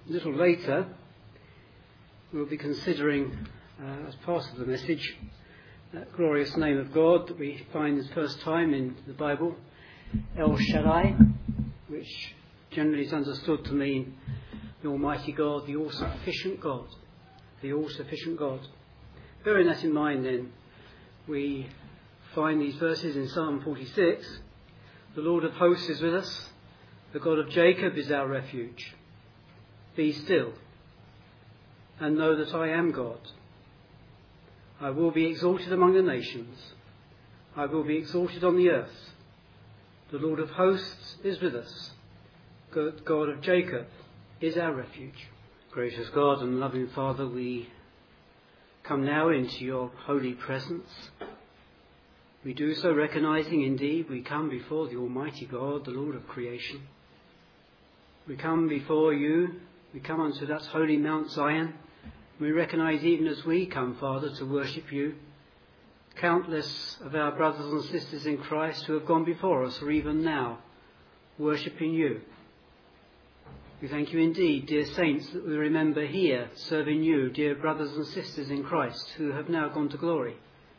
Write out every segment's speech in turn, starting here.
A little later, we'll be considering, as part of the message, that glorious name of God that we find the first time in the Bible, El Shaddai, which generally is understood to mean the Almighty God, the all-sufficient God. The all-sufficient God. Bearing that in mind then, we find these verses in Psalm 46. The Lord of hosts is with us. The God of Jacob is our refuge. Be still and know that I am God. I will be exalted among the nations. I will be exalted on the earth. The Lord of hosts is with us. God of Jacob is our refuge. Gracious God and loving Father, we come now into your holy presence. We do so recognizing indeed we come before the Almighty God, the Lord of creation. We come before you, we come unto that holy Mount Zion. We recognize even as we come, Father, to worship you, countless of our brothers and sisters in Christ who have gone before us are even now worshipping you. We thank you indeed, dear saints, that we remember here serving you, dear brothers and sisters in Christ who have now gone to glory.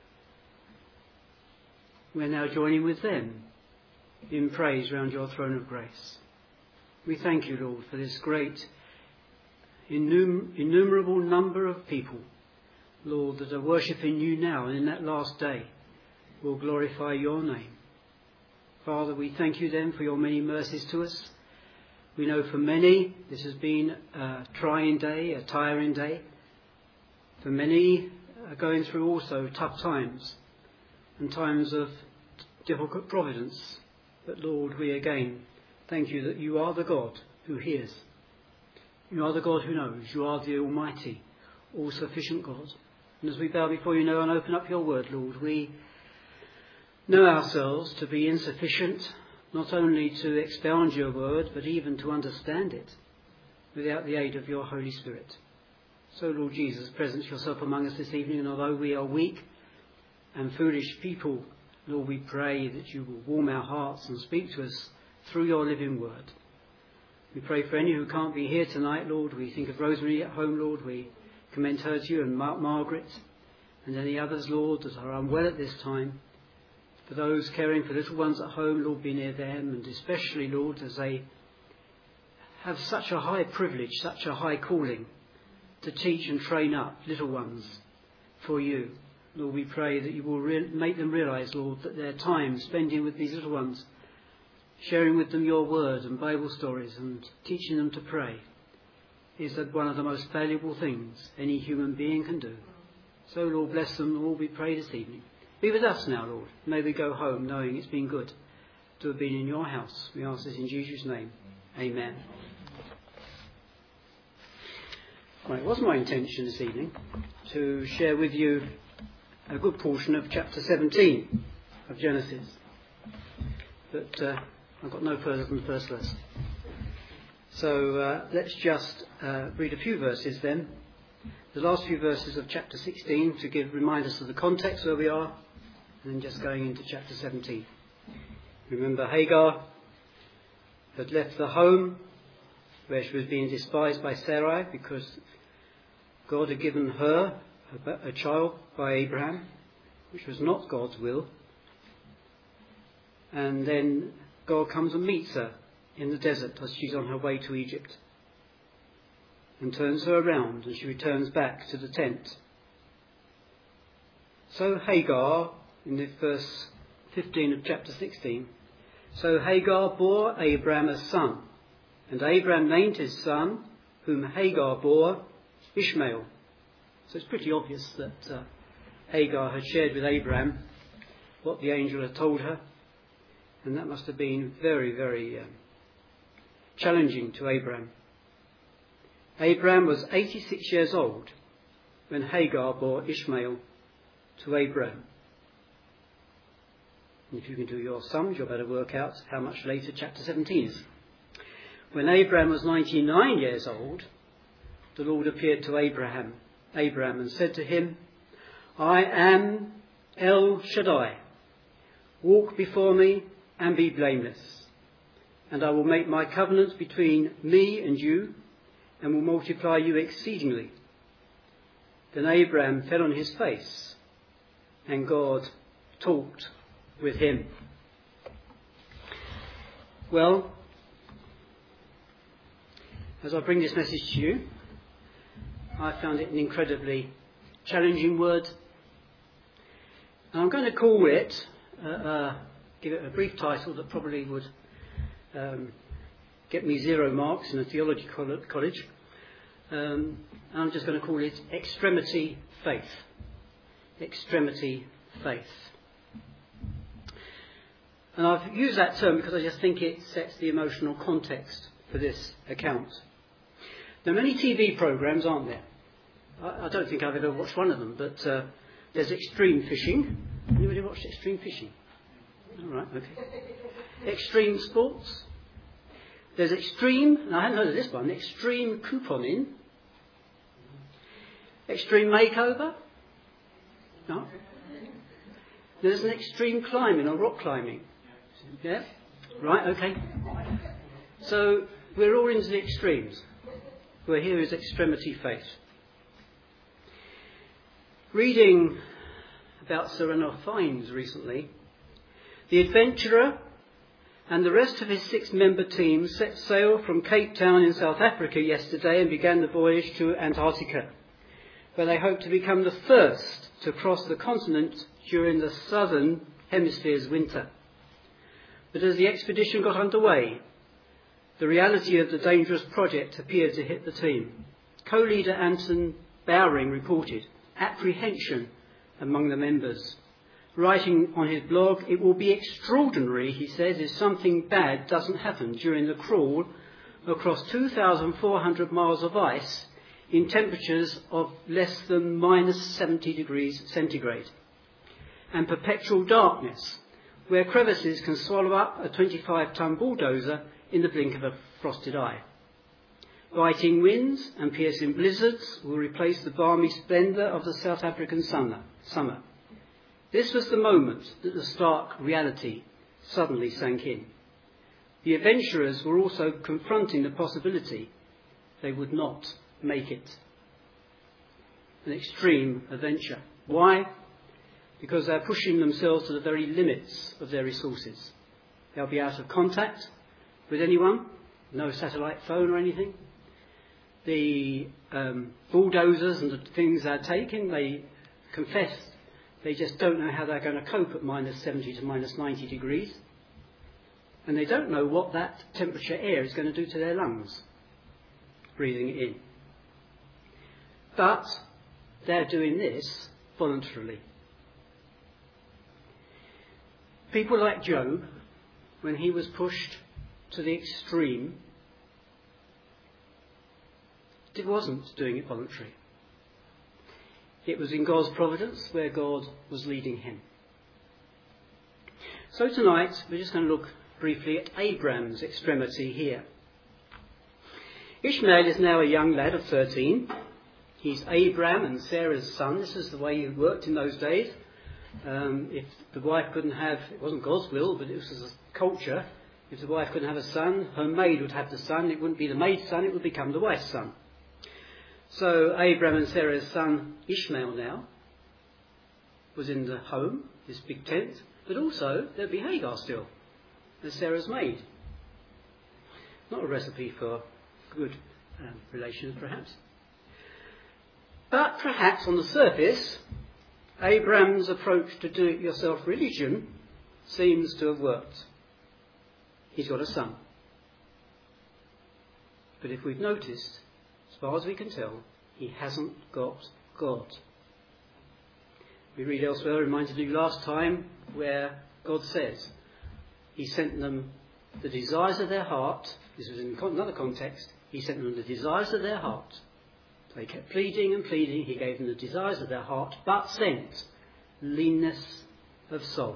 We're now joining with them in praise round your throne of grace. We thank you, Lord, for this great, innumerable number of people, Lord, that are worshipping you now and in that last day will glorify your name. Father, we thank you then for your many mercies to us. We know for many this has been a trying day, a tiring day. For many are going through also tough times and times of difficult providence. But Lord, we again thank you that you are the God who hears. You are the God who knows. You are the Almighty, all-sufficient God. And as we bow before you now and open up your word, Lord, we know ourselves to be insufficient, not only to expound your word, but even to understand it without the aid of your Holy Spirit. So, Lord Jesus, presence yourself among us this evening, and although we are weak and foolish people, Lord, we pray that you will warm our hearts and speak to us through your living word. We pray for any who can't be here tonight, Lord. We think of Rosemary at home, Lord. We commend her to you, and Margaret, and any others, Lord, that are unwell at this time. For those caring for little ones at home, Lord, be near them, and especially, Lord, as they have such a high privilege, such a high calling to teach and train up little ones for you. Lord, we pray that you will make them realise, Lord, that their time spending with these little ones, sharing with them your word and Bible stories and teaching them to pray, is one of the most valuable things any human being can do. So, Lord, bless them all, we pray this evening. Be with us now, Lord. May we go home knowing it's been good to have been in your house. We ask this in Jesus' name. Amen. Right, it was my intention this evening to share with you a good portion of chapter 17 of Genesis. But I've got no further than the first verse. So let's just read a few verses then. The last few verses of chapter 16 to remind us of the context where we are, and then just going into chapter 17. Remember, Hagar had left the home where she was being despised by Sarai because God had given her a child by Abraham, which was not God's will. And then God comes and meets her in the desert as she's on her way to Egypt, and turns her around, and she returns back to the tent. So Hagar, in the verse 15 of chapter 16, so Hagar bore Abraham a son, and Abraham named his son, whom Hagar bore, Ishmael. So it's pretty obvious that Hagar had shared with Abraham what the angel had told her, and that must have been very, very challenging to Abraham. Abraham was 86 years old when Hagar bore Ishmael to Abraham. And if you can do your sums, you'll better work out how much later chapter 17 is. When Abraham was 99 years old, the Lord appeared to Abraham and said to him, I am El Shaddai. Walk before me and be blameless, and I will make my covenant between me and you and will multiply you exceedingly." Then Abraham fell on his face, and God talked with him. Well, as I bring this message to you, I found it an incredibly challenging word. And I'm going to call it, give it a brief title that probably would get me 0 marks in a theology college. And I'm just going to call it Extremity Faith. Extremity Faith. And I've used that term because I just think it sets the emotional context for this account. There are many TV programmes, aren't there? I don't think I've ever watched one of them, but there's Extreme Fishing. Anybody watched Extreme Fishing? All right, okay. Extreme Sports. There's Extreme, and I hadn't heard of this one, Extreme Couponing. Extreme Makeover. No? There's an Extreme Climbing or Rock Climbing. Yeah? Right, okay. So we're all into the extremes. We're here is Extremity Faith. Reading about Sir Ranulph Fiennes recently, the adventurer and the rest of his 6-member team set sail from Cape Town in South Africa yesterday and began the voyage to Antarctica, where they hope to become the first to cross the continent during the southern hemisphere's winter. But as the expedition got underway, the reality of the dangerous project appeared to hit the team. Co-leader Anton Bowring reported apprehension among the members. Writing on his blog, "It will be extraordinary," he says, "if something bad doesn't happen during the crawl across 2,400 miles of ice in temperatures of less than minus 70 degrees centigrade, and perpetual darkness, where crevices can swallow up a 25-ton bulldozer in the blink of a frosted eye. Biting winds and piercing blizzards will replace the balmy splendour of the South African summer. This was the moment that the stark reality suddenly sank in. The adventurers were also confronting the possibility they would not make it. An extreme adventure. Why? Because they're pushing themselves to the very limits of their resources. They'll be out of contact with anyone, no satellite phone or anything. The bulldozers and the things they're taking, they confess they just don't know how they're going to cope at minus 70 to minus 90 degrees. And they don't know what that temperature air is going to do to their lungs, breathing it in. But they're doing this voluntarily. People like Job, when he was pushed to the extreme, it wasn't doing it voluntarily. It was in God's providence where God was leading him. So tonight we're just going to look briefly at Abraham's extremity here. Ishmael is now a young lad of 13. He's Abraham and Sarah's son. This is the way it worked in those days. If the wife couldn't have, it wasn't God's will, but it was a culture. If the wife couldn't have a son, her maid would have the son. It wouldn't be the maid's son, it would become the wife's son. So Abraham and Sarah's son Ishmael now was in the home, this big tent, but also there'd be Hagar still, as Sarah's maid. Not a recipe for good relations, perhaps. But perhaps on the surface, Abraham's approach to do-it-yourself religion seems to have worked. He's got a son. But if we've noticed, as far as we can tell, he hasn't got God. We read elsewhere, reminded you last time, where God says he sent them the desires of their heart. This was in another context. He sent them the desires of their heart. They kept pleading and pleading. He gave them the desires of their heart, but sent leanness of soul.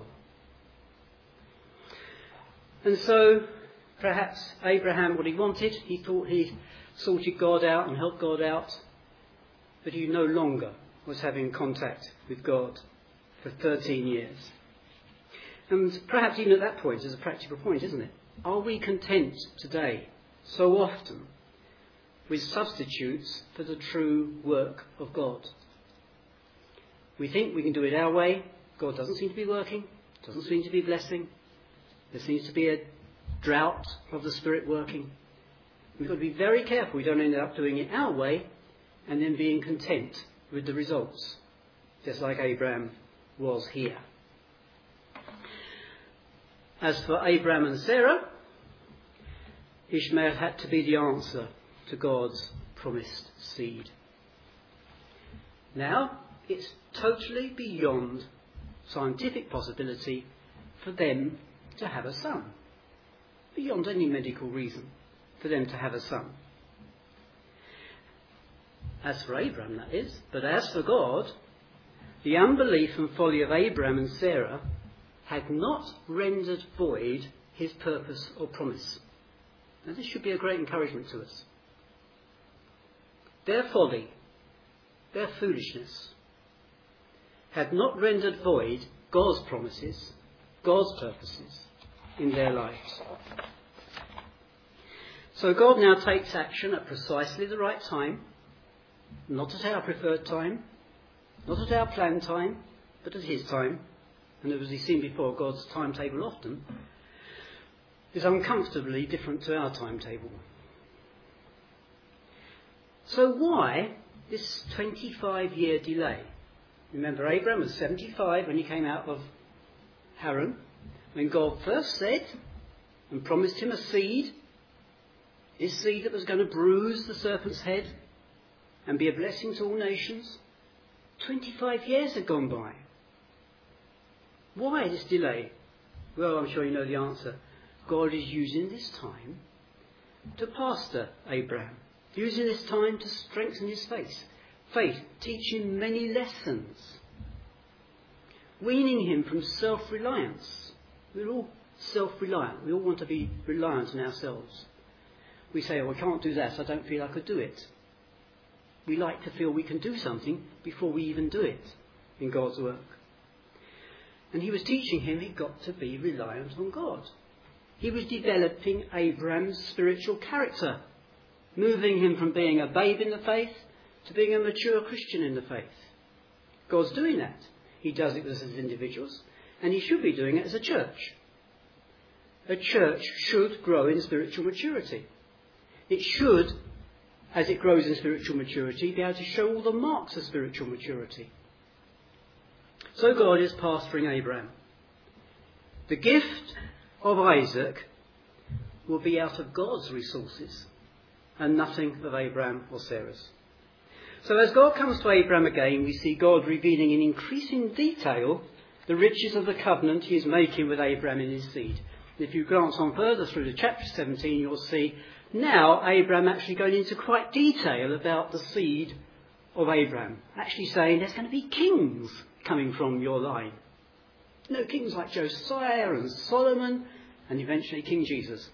And so, perhaps Abraham, what he wanted, he thought he sorted God out and helped God out, but he no longer was having contact with God for 13 years. And perhaps even at that point, there's a practical point, isn't it? Are we content today, so often, with substitutes for the true work of God. We think we can do it our way. God doesn't seem to be working, doesn't seem to be blessing. There seems to be a drought of the Spirit working. We've got to be very careful we don't end up doing it our way and then being content with the results, just like Abraham was here. As for Abraham and Sarah, Ishmael had to be the answer to God's promised seed. Now, it's totally beyond scientific possibility for them to have a son. Beyond any medical reason for them to have a son. As for Abraham, that is. But as for God, the unbelief and folly of Abraham and Sarah had not rendered void his purpose or promise. Now this should be a great encouragement to us. Their folly, their foolishness, had not rendered void God's promises, God's purposes in their lives. So God now takes action at precisely the right time, not at our preferred time, not at our planned time, but at his time. And as we've seen before, God's timetable often is uncomfortably different to our timetable. So why this 25-year delay? Remember, Abraham was 75 when he came out of Haran, when God first said and promised him a seed, this seed that was going to bruise the serpent's head and be a blessing to all nations. 25 years had gone by. Why this delay? Well, I'm sure you know the answer. God is using this time to pastor Abraham, using this time to strengthen his faith, teach him many lessons, weaning him from self-reliance. We're all self-reliant. We all want to be reliant on ourselves. We say, oh, I can't do that, so I don't feel I could do it. We like to feel we can do something before we even do it in God's work. And he was teaching him he'd got to be reliant on God. He was developing Abraham's spiritual character, moving him from being a babe in the faith to being a mature Christian in the faith. God's doing that. He does it as individuals, and he should be doing it as a church. A church should grow in spiritual maturity. It should, as it grows in spiritual maturity, be able to show all the marks of spiritual maturity. So God is pastoring Abraham. The gift of Isaac will be out of God's resources and nothing of Abraham or Sarah's. So as God comes to Abraham again, we see God revealing in increasing detail the riches of the covenant he is making with Abraham and his seed. If you glance on further through to chapter 17, you'll see now Abraham actually going into quite detail about the seed of Abraham. Actually saying there's going to be kings coming from your line. You know, kings like Josiah and Solomon and eventually King Jesus.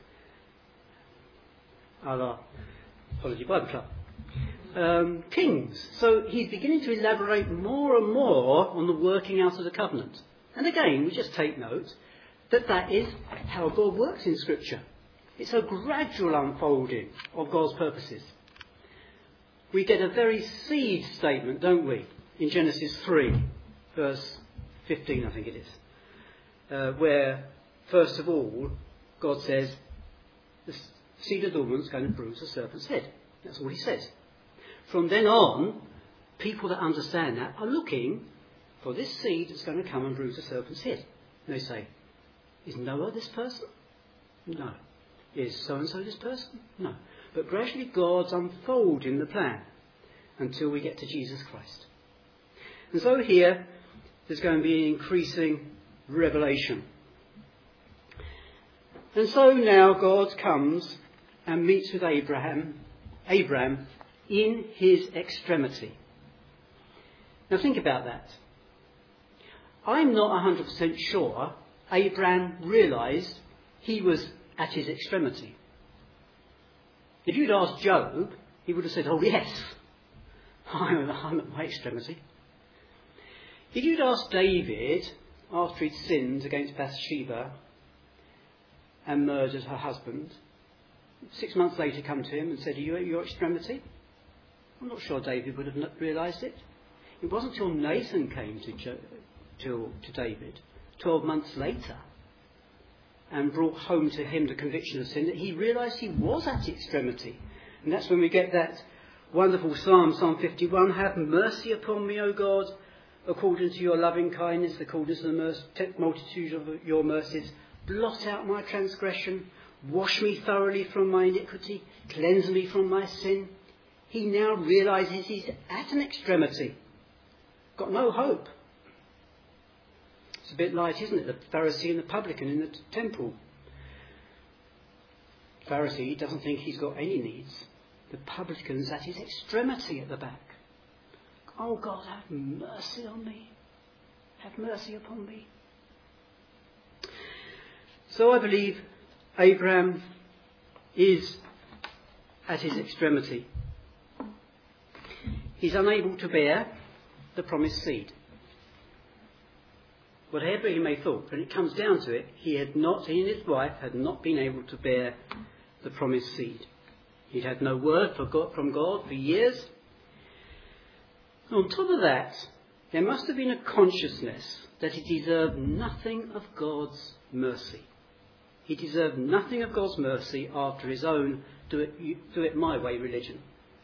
A la Apology Bible Club. Kings. So he's beginning to elaborate more and more on the working out of the covenant. And again, we just take note that is how God works in Scripture. It's a gradual unfolding of God's purposes. We get a very seed statement, don't we, in Genesis 3, verse 15, I think it is, where, first of all, God says, the seed of the woman is going to bruise the serpent's head. That's all he says. From then on, people that understand that are looking for this seed that's going to come and bruise the serpent's head. And they say, is Noah this person? No. Is so-and-so this person? No. But gradually God's unfolding the plan until we get to Jesus Christ. And so here there's going to be an increasing revelation. And so now God comes and meets with Abraham in his extremity. Now think about that. I'm not 100% sure Abraham realised he was at his extremity. If you'd asked Job, he would have said, oh yes, I'm at my extremity. If you'd asked David, after he'd sinned against Bathsheba and murdered her husband, 6 months later come to him and said, "Are you at your extremity?" I'm not sure David would have realised it. It wasn't till Nathan came to David 12 months later and brought home to him the conviction of sin that he realised he was at extremity. And that's when we get that wonderful Psalm 51, "Have mercy upon me, O God, according to your loving kindness, according to the multitude of your mercies. Blot out my transgression, wash me thoroughly from my iniquity, cleanse me from my sin." He now realises he's at an extremity, got no hope. It's a bit like, isn't it, the Pharisee and the publican in the temple. The Pharisee doesn't think he's got any needs. The publican's at his extremity at the back. "Oh God, have mercy on me. Have mercy upon me." So I believe Abraham is at his extremity. He's unable to bear the promised seed. Whatever he may thought, when it comes down to it, he and his wife had not been able to bear the promised seed. He'd had no word from God for years. On top of that, there must have been a consciousness that he deserved nothing of God's mercy. He deserved nothing of God's mercy after his own do it my way religion.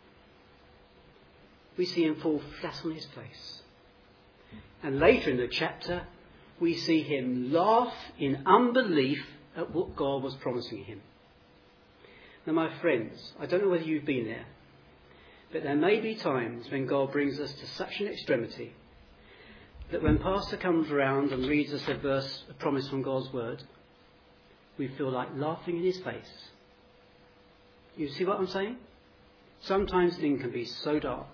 We see him fall flat on his face. And later in the chapter, we see him laugh in unbelief at what God was promising him. Now, my friends, I don't know whether you've been there, but there may be times when God brings us to such an extremity that when Pastor comes around and reads us a promise from God's word, we feel like laughing in his face. You see what I'm saying? Sometimes things can be so dark.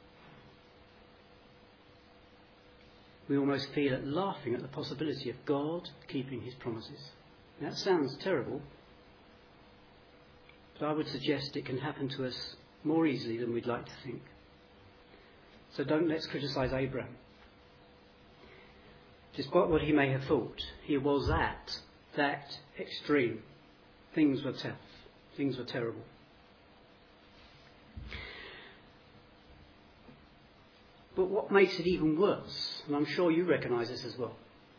We almost feel at laughing at the possibility of God keeping his promises. That sounds terrible, but I would suggest it can happen to us more easily than we'd like to think. So let's criticise Abraham. Despite what he may have thought, he was at that extreme. Things were tough. Things were terrible. But what makes it even worse, and I'm sure you recognise this as well,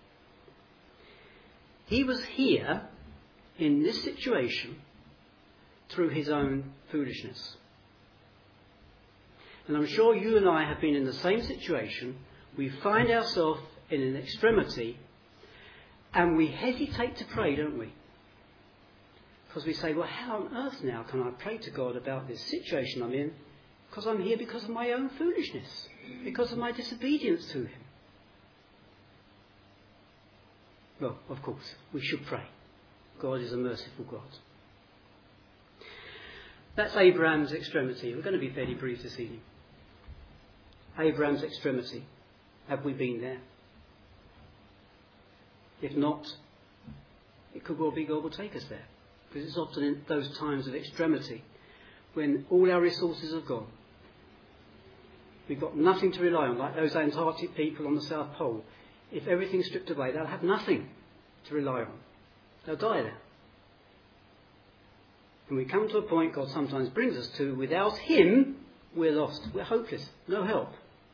he was here in this situation through his own foolishness. And I'm sure you and I have been in the same situation. We find ourselves in an extremity and we hesitate to pray, don't we? Because we say, well, how on earth now can I pray to God about this situation I'm in? Because I'm here because of my own foolishness, because of my disobedience to him. Well, of course, we should pray. God is a merciful God. That's Abraham's extremity. We're going to be fairly brief this evening. Abraham's extremity. Have we been there? If not, it could well be God will take us there. Because it's often in those times of extremity when all our resources are gone. We've got nothing to rely on, like those Antarctic people on the South Pole. If everything's stripped away, they'll have nothing to rely on. They'll die there. And we come to a point God sometimes brings us to, without him, we're lost. We're hopeless. No help.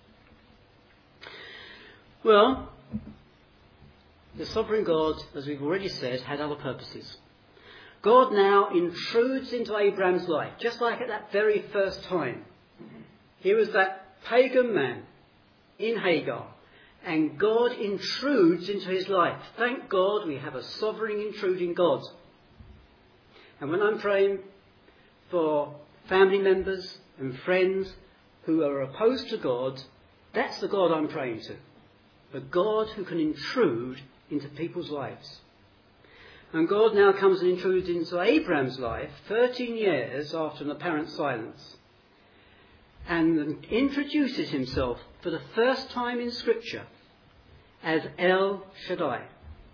Well, the sovereign God, as we've already said, had other purposes. God now intrudes into Abraham's life, just like at that very first time. Here was that pagan man in Hagar, and God intrudes into his life. Thank God we have a sovereign intruding God. And when I'm praying for family members and friends who are opposed to God, that's the God I'm praying to. A God who can intrude into people's lives. And God now comes and intrudes into Abraham's life 13 years after an apparent silence, and introduces himself for the first time in Scripture as El Shaddai.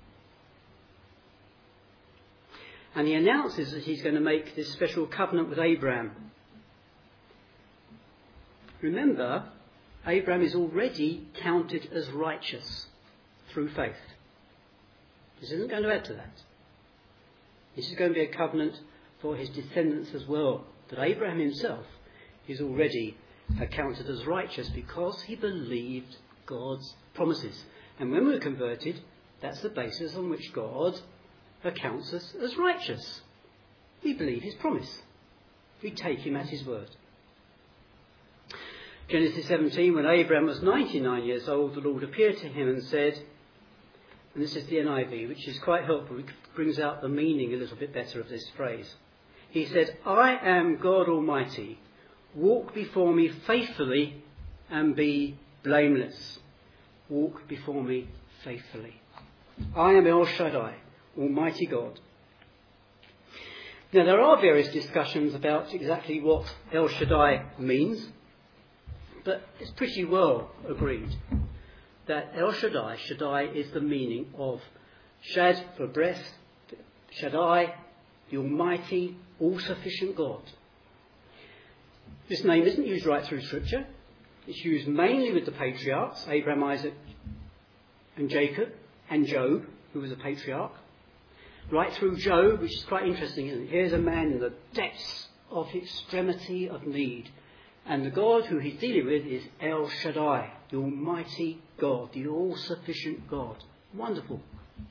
And he announces that he's going to make this special covenant with Abraham. Remember, Abraham is already counted as righteous through faith. This isn't going to add to that. This is going to be a covenant for his descendants as well, that Abraham himself is already accounted as righteous because he believed God's promises. And when we're converted, that's the basis on which God accounts us as righteous. We believe his promise. We take him at his word. Genesis 17, when Abraham was 99 years old, the Lord appeared to him and said, and this is the NIV, which is quite helpful. It brings out the meaning a little bit better of this phrase. He said, I am God Almighty. Walk before me faithfully and be blameless. Walk before me faithfully. I am El Shaddai, Almighty God. Now, there are various discussions about exactly what El Shaddai means, but it's pretty well agreed that El Shaddai, Shaddai is the meaning of Shad for breath, Shaddai, the Almighty, all-sufficient God. This name isn't used right through Scripture. It's used mainly with the patriarchs, Abraham, Isaac and Jacob, and Job, who was a patriarch. Right through Job, which is quite interesting, isn't it? Here's a man in the depths of extremity of need. And the God who he's dealing with is El Shaddai, the Almighty God, the all-sufficient God. Wonderful.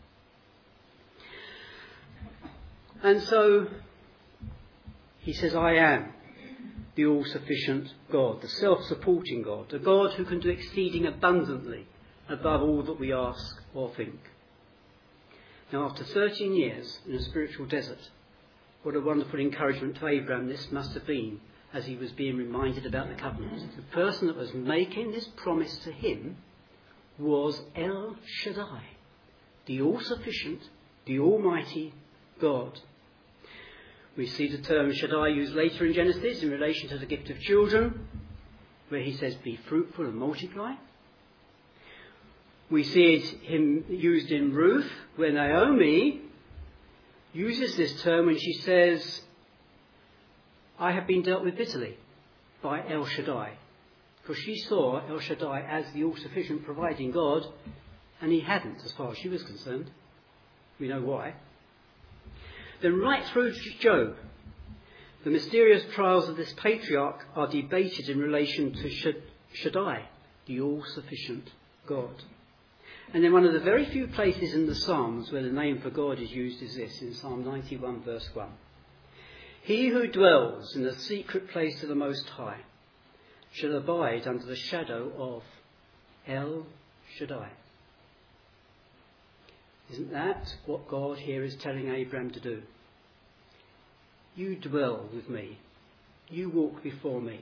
And so he says, I am the all-sufficient God, the self-supporting God, the God who can do exceeding abundantly above all that we ask or think. Now, after 13 years in a spiritual desert, what a wonderful encouragement to Abraham this must have been as he was being reminded about the covenant. The person that was making this promise to him was El Shaddai, the all-sufficient, the almighty God. We see the term Shaddai used later in Genesis in relation to the gift of children, where he says, be fruitful and multiply. We see him used in Ruth, where Naomi uses this term when she says, I have been dealt with bitterly by El Shaddai. Because she saw El Shaddai as the all-sufficient providing God, and he hadn't, as far as she was concerned. We know why. Then right through Job, the mysterious trials of this patriarch are debated in relation to Shaddai, the all-sufficient God. And then one of the very few places in the Psalms where the name for God is used is this, in Psalm 91 verse 1. He who dwells in the secret place of the Most High shall abide under the shadow of El Shaddai. Isn't that what God here is telling Abraham to do? You dwell with me. You walk before me.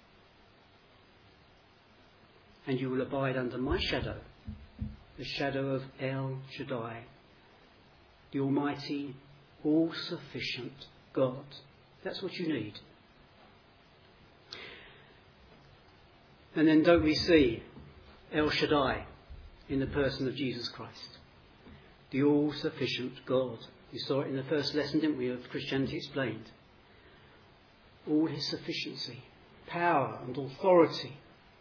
And you will abide under my shadow, the shadow of El Shaddai, the Almighty, all-sufficient God. That's what you need. And then don't we see El Shaddai in the person of Jesus Christ, the all-sufficient God. We saw it in the first lesson, didn't we, of Christianity Explained. All his sufficiency, power and authority.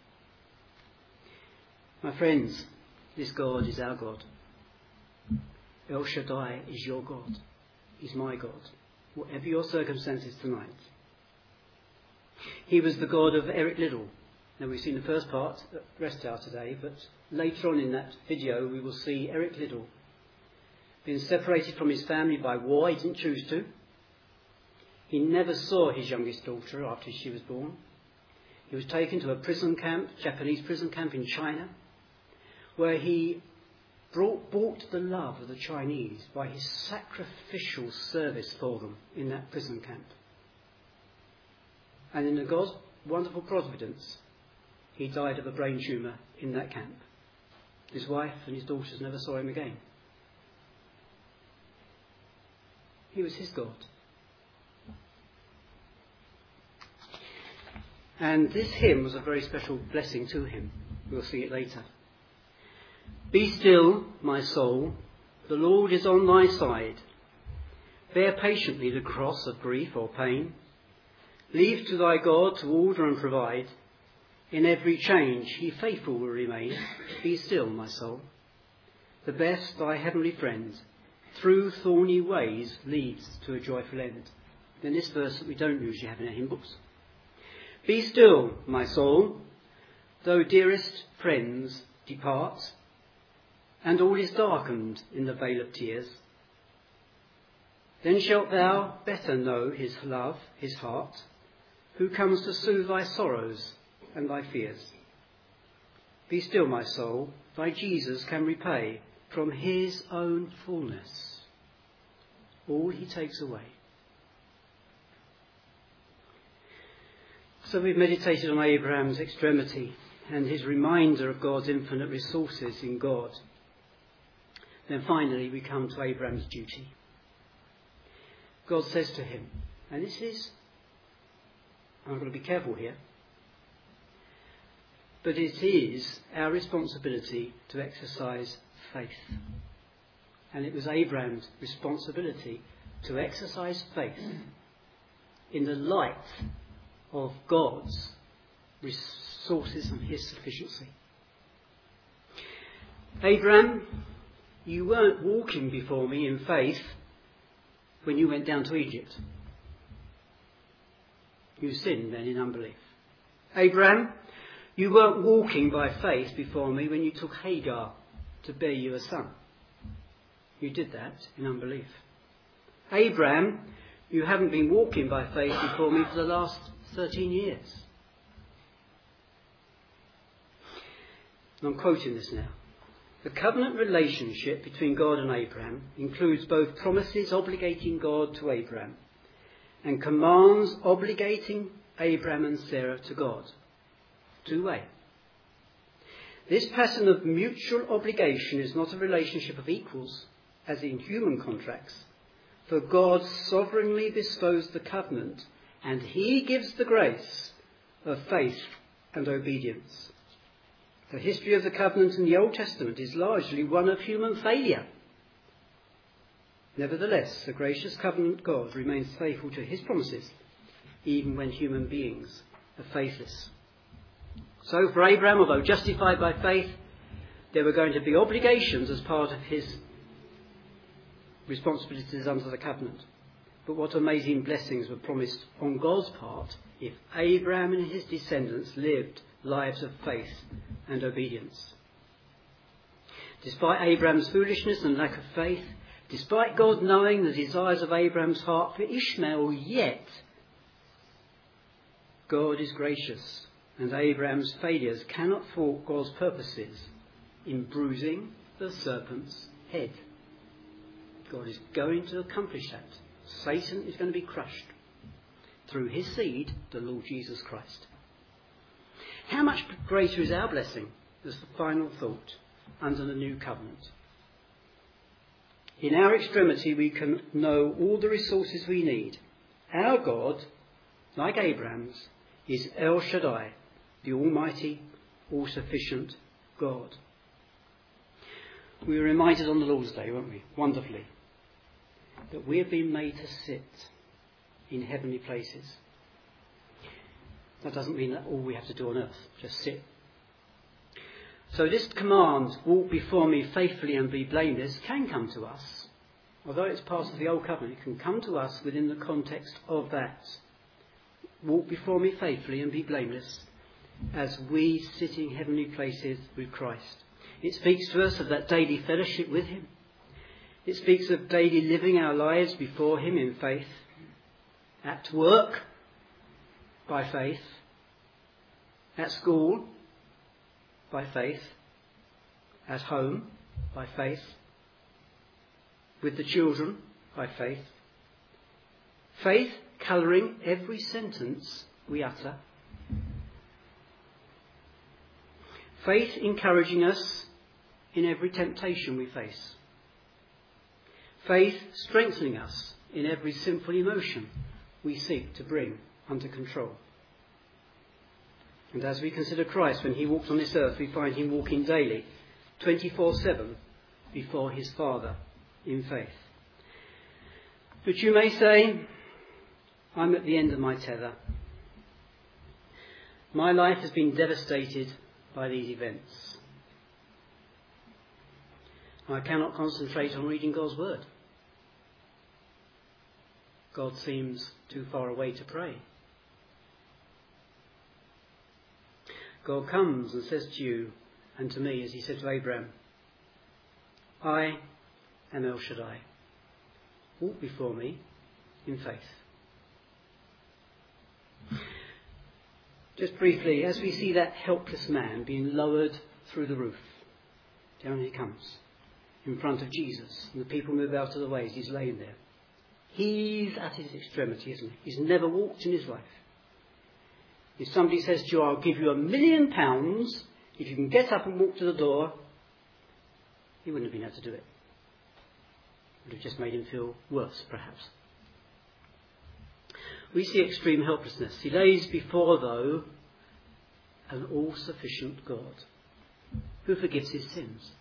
My friends, this God is our God. El Shaddai is your God. He's my God. Whatever your circumstances tonight. He was the God of Eric Liddell. Now, we've seen the first part at Rest Hour today, but later on in that video we will see Eric Liddell being separated from his family by war. He didn't choose to. He never saw his youngest daughter after she was born. He was taken to a prison camp, Japanese prison camp in China, where he bought the love of the Chinese by his sacrificial service for them in that prison camp. And in God's wonderful providence, he died of a brain tumour in that camp. His wife and his daughters never saw him again. He was his God. And this hymn was a very special blessing to him. We'll see it later. Be still, my soul, the Lord is on thy side. Bear patiently the cross of grief or pain. Leave to thy God to order and provide. In every change he faithful will remain. Be still, my soul. The best, thy heavenly friend, through thorny ways leads to a joyful end. than this verse that we don't usually have in our hymn books. Be still, my soul, though dearest friends depart, and all is darkened in the vale of tears. Then shalt thou better know his love, his heart, who comes to soothe thy sorrows and thy fears. Be still, my soul, thy Jesus can repay from his own fullness all he takes away. So we've meditated on Abraham's extremity and his reminder of God's infinite resources in God. Then finally we come to Abraham's duty. God says to him, and this is, I'm going to be careful here, but it is our responsibility to exercise faith. And it was Abraham's responsibility to exercise faith in the light of God's resources and his sufficiency. Abraham, you weren't walking before me in faith when you went down to Egypt. You sinned then in unbelief. Abraham, you weren't walking by faith before me when you took Hagar to bear you a son. You did that in unbelief. Abraham, you haven't been walking by faith before me for the last 13 years. And I'm quoting this now. The covenant relationship between God and Abraham includes both promises obligating God to Abraham and commands obligating Abraham and Sarah to God. Two-way. This pattern of mutual obligation is not a relationship of equals, as in human contracts, for God sovereignly bestows the covenant and he gives the grace of faith and obedience. The history of the covenant in the Old Testament is largely one of human failure. Nevertheless, the gracious covenant God remains faithful to his promises, even when human beings are faithless. So for Abraham, although justified by faith, there were going to be obligations as part of his responsibilities under the covenant. But what amazing blessings were promised on God's part if Abraham and his descendants lived lives of faith and obedience. Despite Abraham's foolishness and lack of faith, despite God knowing the desires of Abraham's heart for Ishmael, yet God is gracious, and Abraham's failures cannot thwart God's purposes in bruising the serpent's head. God is going to accomplish that. Satan is going to be crushed through his seed, the Lord Jesus Christ. How much greater is our blessing as the final thought under the new covenant? In our extremity we can know all the resources we need. Our God, like Abraham's, is El Shaddai, the Almighty, all-sufficient God. We were reminded on the Lord's Day, weren't we? Wonderfully. That we have been made to sit in heavenly places. That doesn't mean that all we have to do on earth, just sit. So this command, walk before me faithfully and be blameless, can come to us. Although it's part of the old covenant, it can come to us within the context of that. Walk before me faithfully and be blameless as we sit in heavenly places with Christ. It speaks to us of that daily fellowship with him. It speaks of daily living our lives before him in faith. At work, by faith. At school, by faith. At home, by faith. With the children, by faith. Faith colouring every sentence we utter. Faith encouraging us in every temptation we face. Faith strengthening us in every sinful emotion we seek to bring under control. And as we consider Christ when he walked on this earth, we find him walking daily, 24/7, before his Father in faith. But you may say, I'm at the end of my tether. My life has been devastated by these events. I cannot concentrate on reading God's word. God seems too far away to pray. God comes and says to you and to me, as he said to Abraham, I am El Shaddai. Walk before me in faith. Just briefly, as we see that helpless man being lowered through the roof, down he comes in front of Jesus, and the people move out of the way as he's laying there. He's at his extremity, isn't he? He's never walked in his life. If somebody says to you, I'll give you £1 million if you can get up and walk to the door, he wouldn't have been able to do it. It would have just made him feel worse, perhaps. We see extreme helplessness. He lays before, though, an all-sufficient God who forgives his sins.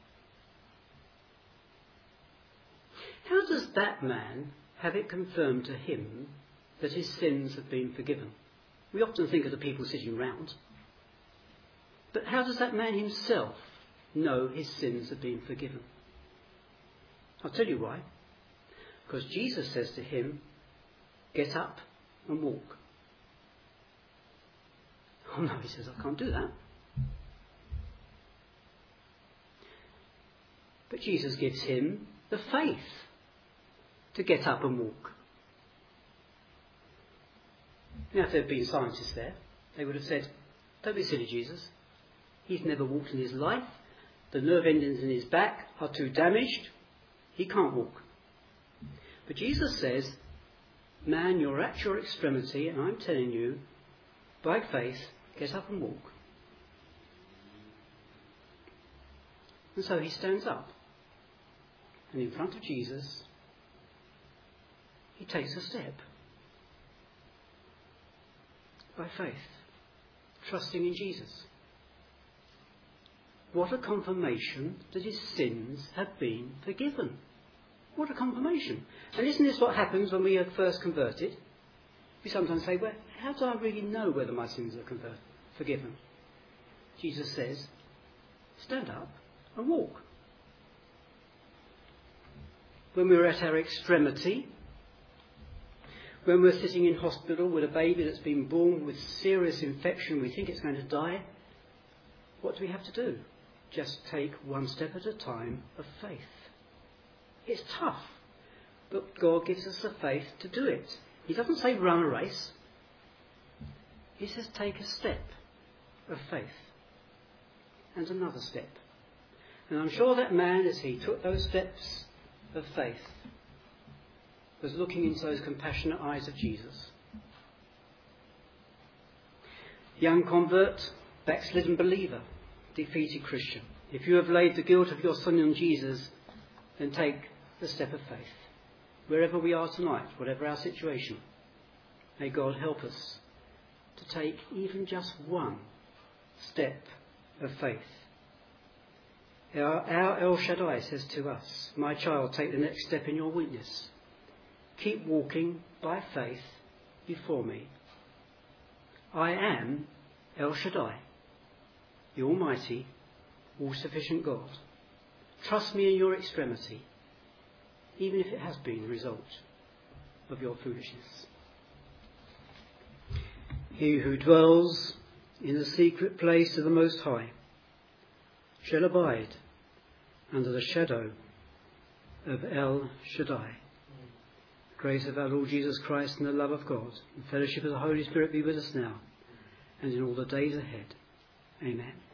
How does that man have it confirmed to him that his sins have been forgiven? We often think of the people sitting round. But how does that man himself know his sins have been forgiven? I'll tell you why. Because Jesus says to him, get up and walk. Oh no, he says, I can't do that. But Jesus gives him the faith to get up and walk. Now, if there had been scientists there, they would have said, don't be silly, Jesus. He's never walked in his life. The nerve endings in his back are too damaged. He can't walk. But Jesus says, man, you're at your extremity, and I'm telling you, by faith, get up and walk. And so he stands up. And in front of Jesus, he takes a step. By faith, trusting in Jesus. What a confirmation that his sins have been forgiven. What a confirmation. And isn't this what happens when we are first converted? We sometimes say, well, how do I really know whether my sins are forgiven? Jesus says, stand up and walk. When we're at our extremity, when we're sitting in hospital with a baby that's been born with serious infection, we think it's going to die, what do we have to do? Just take one step at a time of faith. It's tough, but God gives us the faith to do it. He doesn't say run a race. He says take a step of faith and another step. And I'm sure that man, as he took those steps of faith, was looking into those compassionate eyes of Jesus. Young convert, backslidden believer, defeated Christian. If you have laid the guilt of your sin on Jesus, then take the step of faith. Wherever we are tonight, whatever our situation, may God help us to take even just one step of faith. Our El Shaddai says to us, my child, take the next step in your weakness. Keep walking by faith before me. I am El Shaddai, the Almighty, all-sufficient God. Trust me in your extremity, even if it has been the result of your foolishness. He who dwells in the secret place of the Most High shall abide under the shadow of El Shaddai. The grace of our Lord Jesus Christ and the love of God and fellowship of the Holy Spirit be with us now and in all the days ahead. Amen.